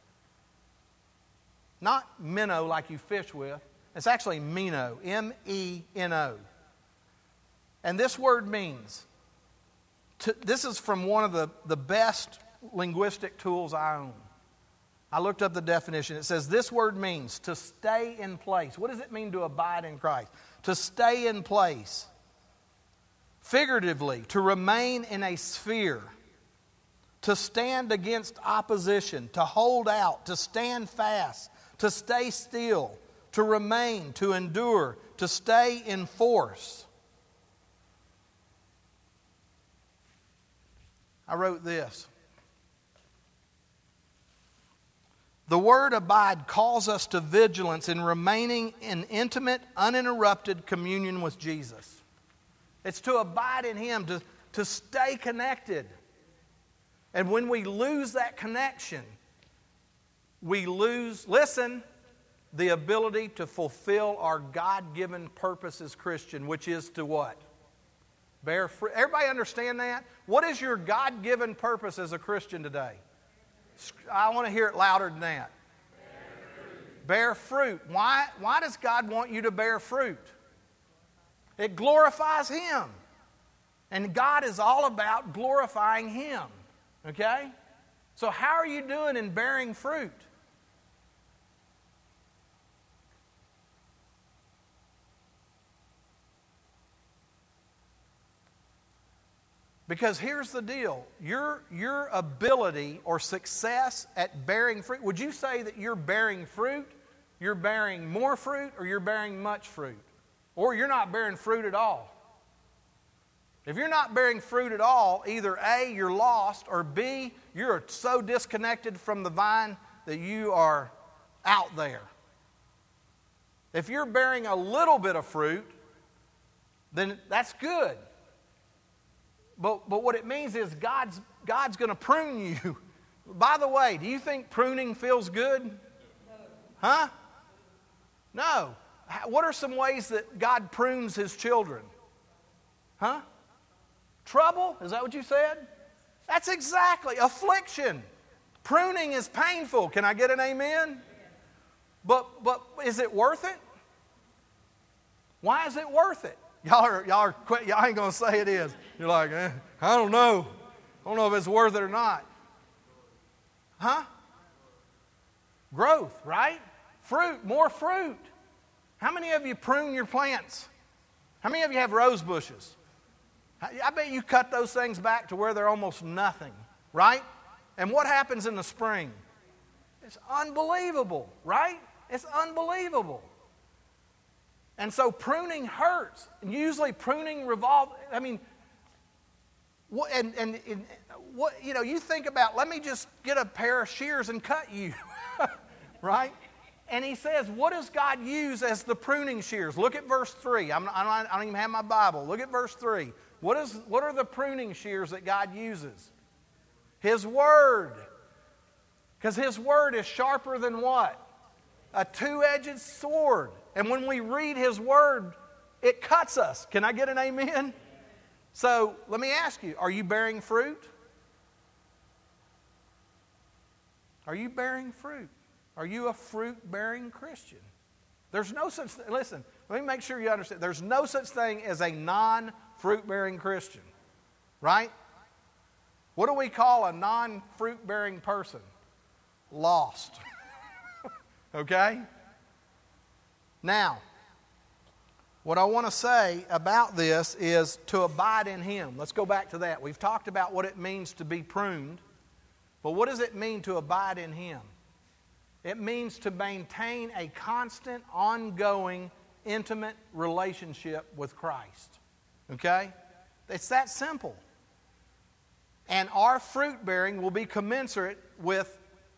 Not minnow like you fish with. It's actually meno, M E N O. And this word means, to, this is from one of the, the best linguistic tools I own. I looked up the definition. It says this word means to stay in place. What does it mean to abide in Christ? To stay in place. Figuratively, to remain in a sphere. To stand against opposition. To hold out. To stand fast. To stay still. To remain. To endure. To stay in force. I wrote this. The word abide calls us to vigilance in remaining in intimate, uninterrupted communion with Jesus. It's to abide in Him, to, to stay connected. And when we lose that connection, we lose, listen, the ability to fulfill our God-given purpose as Christian, which is to what? Bear fruit. Everybody understand that? What is your God-given purpose as a Christian today? I want to hear it louder than that. Bear fruit. Bear fruit. Why, why does God want you to bear fruit? It glorifies Him. And God is all about glorifying Him. Okay? So how are you doing in bearing fruit? Because here's the deal. Your, your ability or success at bearing fruit, would you say that you're bearing fruit, you're bearing more fruit, or you're bearing much fruit? Or you're not bearing fruit at all? If you're not bearing fruit at all, either A, you're lost, or B, you're so disconnected from the vine that you are out there. If you're bearing a little bit of fruit, then that's good. But, but what it means is God's, God's going to prune you. By the way, do you think pruning feels good? Huh? No. What are some ways that God prunes His children? Huh? Trouble? Is that what you said? That's exactly. Affliction. Pruning is painful. Can I get an amen? But, but is it worth it? Why is it worth it? Y'all are, y'all are, y'all ain't going to say it is. You're like, eh, I don't know. I don't know if it's worth it or not. Huh? Growth, right? Fruit, more fruit. How many of you prune your plants? How many of you have rose bushes? I bet you cut those things back to where they're almost nothing, right? And what happens in the spring? It's unbelievable, right? It's unbelievable. And so pruning hurts. And usually pruning revolves, I mean, what, and, and, and what, you know, you think about, let me just get a pair of shears and cut you, right? And he says, what does God use as the pruning shears? Look at verse three. I'm, I'm not, I don't even have my Bible. Look at verse three. What is, what are the pruning shears that God uses? His Word. Because His Word is sharper than what? A two-edged sword. And when we read His Word, it cuts us. Can I get an amen? So let me ask you, are you bearing fruit? Are you bearing fruit? Are you a fruit-bearing Christian? There's no such thing. Listen, let me make sure you understand. There's no such thing as a non-fruit-bearing Christian. Right? What do we call a non-fruit-bearing person? Lost. Okay? Now, what I want to say about this is to abide in Him. Let's go back to that. We've talked about what it means to be pruned, but what does it mean to abide in Him? It means to maintain a constant, ongoing, intimate relationship with Christ. Okay? It's that simple. And our fruit bearing will be commensurate with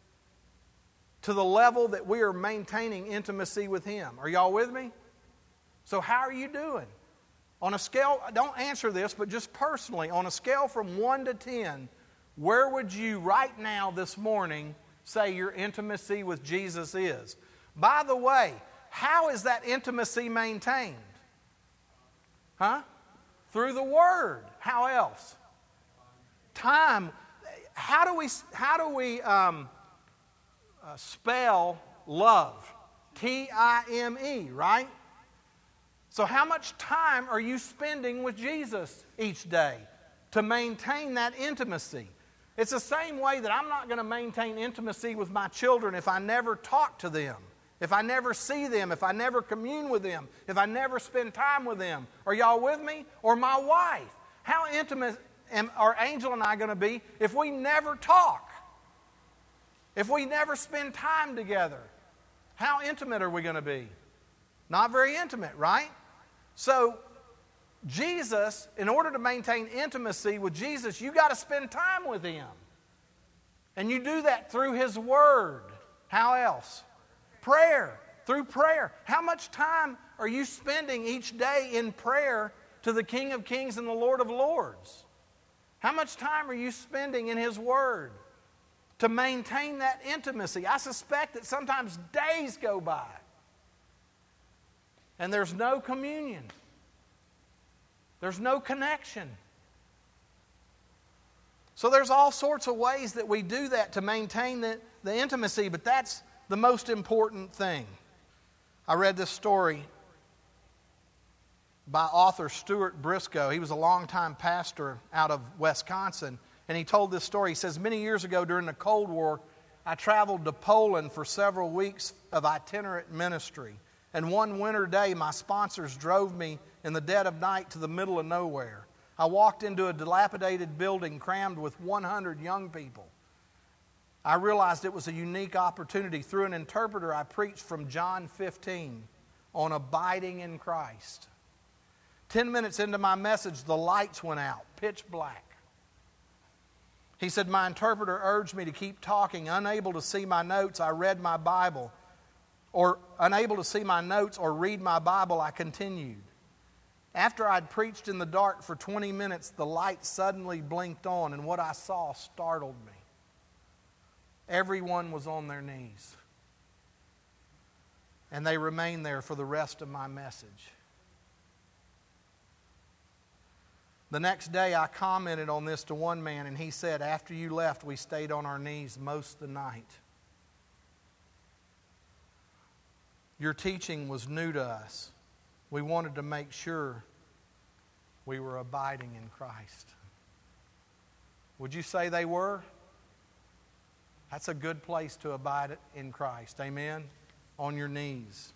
to the level that we are maintaining intimacy with Him. Are y'all with me? So how are you doing? On a scale, don't answer this, but just personally, on a scale from one to ten, where would you right now this morning say your intimacy with Jesus is? By the way, how is that intimacy maintained? Huh? Through the Word. How else? Time. How do we, how do we um, uh, spell love? T I M E, right? So how much time are you spending with Jesus each day to maintain that intimacy? It's the same way that I'm not going to maintain intimacy with my children if I never talk to them, if I never see them, if I never commune with them, if I never spend time with them. Are y'all with me? Or my wife. How intimate am, are Angel and I going to be if we never talk? If we never spend time together? How intimate are we going to be? Not very intimate, right? So, Jesus, in order to maintain intimacy with Jesus, you got to spend time with Him. And you do that through His Word. How else? Prayer. Through prayer. How much time are you spending each day in prayer to the King of Kings and the Lord of Lords? How much time are you spending in His Word to maintain that intimacy? I suspect that sometimes days go by And there's no communion. There's no connection. So there's all sorts of ways that we do that to maintain the, the intimacy, but that's the most important thing. I read this story by author Stuart Briscoe. He was a longtime pastor out of Wisconsin, and he told this story. He says, many years ago during the Cold War, I traveled to Poland for several weeks of itinerant ministry. And one winter day, my sponsors drove me in the dead of night to the middle of nowhere. I walked into a dilapidated building crammed with one hundred young people. I realized it was a unique opportunity. Through an interpreter, I preached from John fifteen on abiding in Christ. Ten minutes into my message, the lights went out, pitch black. He said, my interpreter urged me to keep talking. Unable to see my notes, I read my Bible. Or unable to see my notes or read my Bible, I continued. After I'd preached in the dark for twenty minutes, the light suddenly blinked on, and what I saw startled me. Everyone was on their knees. And they remained there for the rest of my message. The next day I commented on this to one man, and he said, after you left, we stayed on our knees most of the night. Your teaching was new to us. We wanted to make sure we were abiding in Christ. Would you say they were? That's a good place to abide in Christ. Amen? On your knees.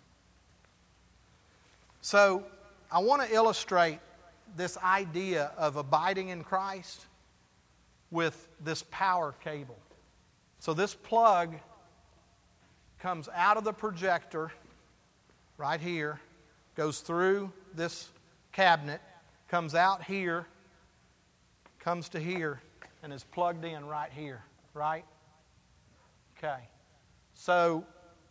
So, I want to illustrate this idea of abiding in Christ with this power cable. So this plug comes out of the projector right here, goes through this cabinet, comes out here, comes to here, and is plugged in right here, right? Okay. So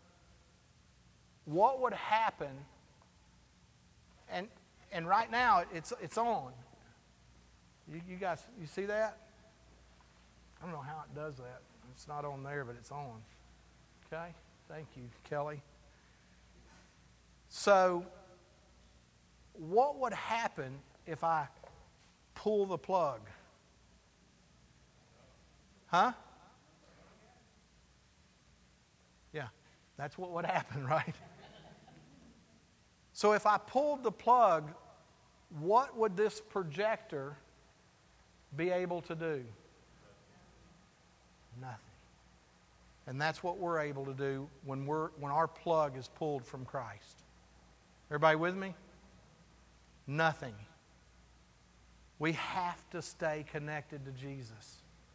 what would happen, and and right now it's it's on. You, you guys, you see that? I don't know how it does that. It's not on there, but it's on. Okay? Thank you, Kelly. So, what would happen if I pull the plug? Huh? Yeah, that's what would happen, right? So if I pulled the plug, what would this projector be able to do? Nothing. And that's what we're able to do when we're when our plug is pulled from Christ. Everybody with me? Nothing. We have to stay connected to Jesus.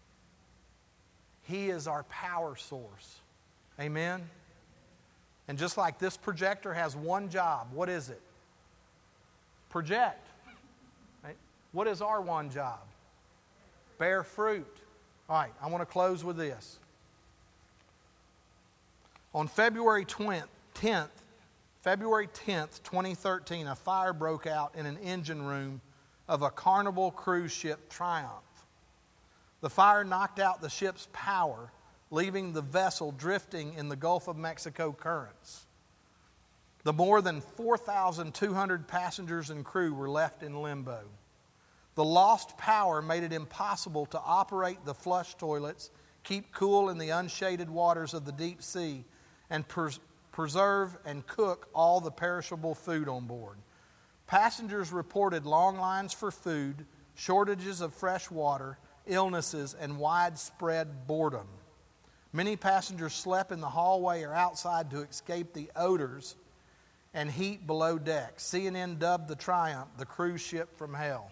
He is our power source. Amen? And just like this projector has one job, what is it? Project. Right? What is our one job? Bear fruit. All right, I want to close with this. On February tenth, February tenth, twenty thirteen, a fire broke out in an engine room of a Carnival cruise ship Triumph. The fire knocked out the ship's power, leaving the vessel drifting in the Gulf of Mexico currents. The more than four thousand two hundred passengers and crew were left in limbo. The lost power made it impossible to operate the flush toilets, keep cool in the unshaded waters of the deep sea, and pres- preserve and cook all the perishable food on board. Passengers reported long lines for food, shortages of fresh water, illnesses, and widespread boredom. Many passengers slept in the hallway or outside to escape the odors and heat below deck. C N N dubbed the Triumph the cruise ship from hell.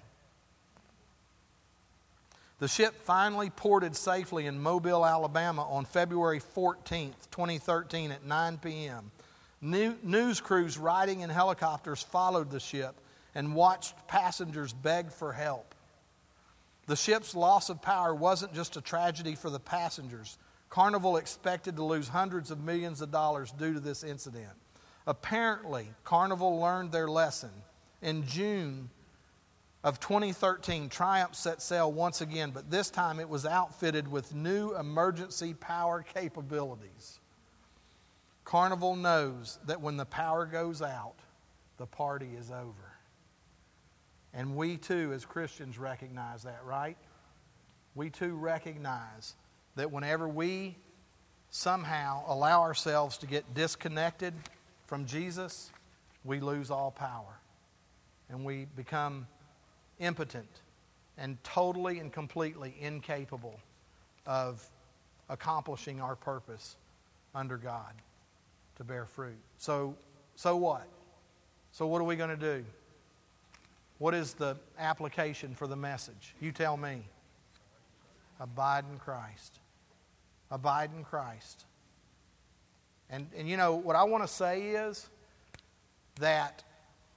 The ship finally ported safely in Mobile, Alabama on February fourteenth, twenty thirteen at nine p.m. New, news crews riding in helicopters followed the ship and watched passengers beg for help. The ship's loss of power wasn't just a tragedy for the passengers. Carnival expected to lose hundreds of millions of dollars due to this incident. Apparently, Carnival learned their lesson. In June of twenty thirteen, Triumph set sail once again, but this time it was outfitted with new emergency power capabilities. Carnival knows that when the power goes out, the party is over. And we too, as Christians, recognize that, right? We too recognize that whenever we somehow allow ourselves to get disconnected from Jesus, we lose all power. And we become impotent and totally and completely incapable of accomplishing our purpose under God to bear fruit. So, so what? So what are we going to do? What is the application for the message? You tell me. Abide in Christ. Abide in Christ. And, and you know, what I want to say is that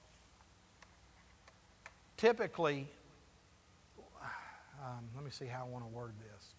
typically, um, let me see how I want to word this.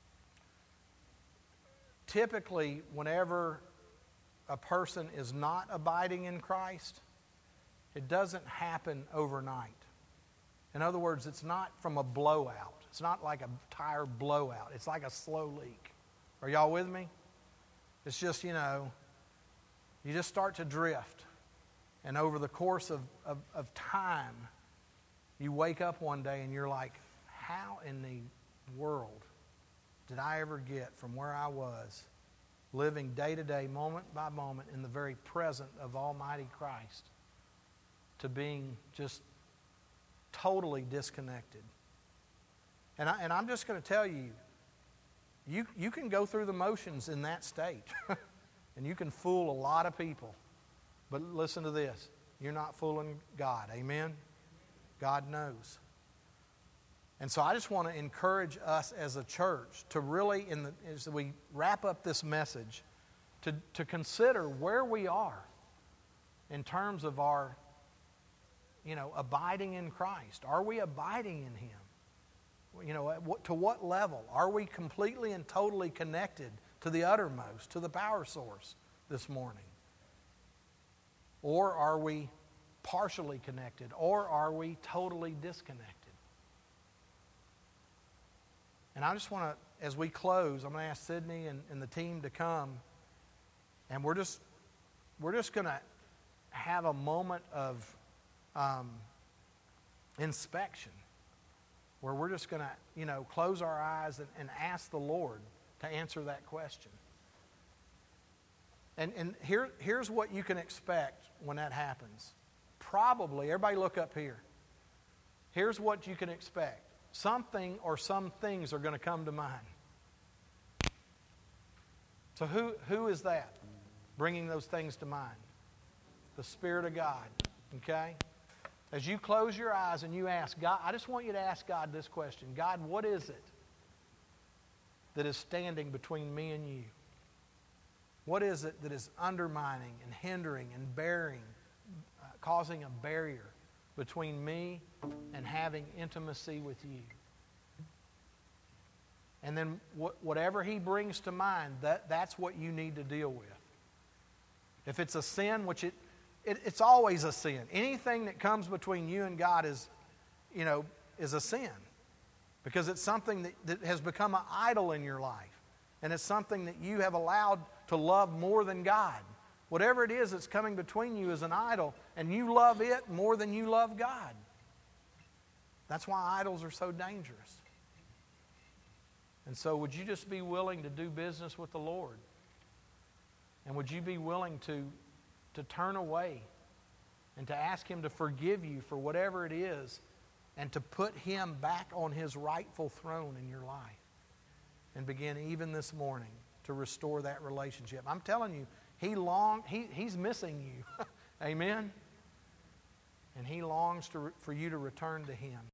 Typically, whenever a person is not abiding in Christ, it doesn't happen overnight. In other words, it's not from a blowout. It's not like a tire blowout. It's like a slow leak. Are y'all with me? It's just, you know, you just start to drift. And over the course of, of, of time, you wake up one day and you're like, how in the world did I ever get from where I was, living day to day, moment by moment, in the very present of Almighty Christ, to being just totally disconnected? And, I, and I'm just going to tell you, you, you can go through the motions in that state. And you can fool a lot of people. But listen to this. You're not fooling God. Amen? God knows. And so I just want to encourage us as a church to really, in the, as we wrap up this message, to, to consider where we are in terms of our, you know, abiding in Christ. Are we abiding in Him? You know, what, to what level? Are we completely and totally connected to the uttermost, to the power source this morning? Or are we partially connected? Or are we totally disconnected? And I just want to, as we close, I'm going to ask Sydney and, and the team to come, and we're just we're just going to have a moment of um, inspection, where we're just going to, you know, close our eyes and, and ask the Lord to answer that question. And and here here's what you can expect when that happens. Probably, everybody look up here. Here's what you can expect. Something or some things are going to come to mind. So who who is that bringing those things to mind? The Spirit of God. Okay? As you close your eyes and you ask God, I just want you to ask God this question. God, what is it that is standing between me and you? What is it that is undermining and hindering and bearing, uh, causing a barrier between me and having intimacy with you? And then wh- whatever He brings to mind, that, that's what you need to deal with. If it's a sin, which it, it it's always a sin. Anything that comes between you and God is, you know, is a sin. Because it's something that, that has become an idol in your life. And it's something that you have allowed to love more than God. Whatever it is that's coming between you is an idol, and you love it more than you love God. That's why idols are so dangerous. And so would you just be willing to do business with the Lord? And would you be willing to, to turn away and to ask Him to forgive you for whatever it is, and to put Him back on His rightful throne in your life, and begin even this morning to restore that relationship? I'm telling you, He long he, He's missing you. Amen? And He longs to, for you to return to Him.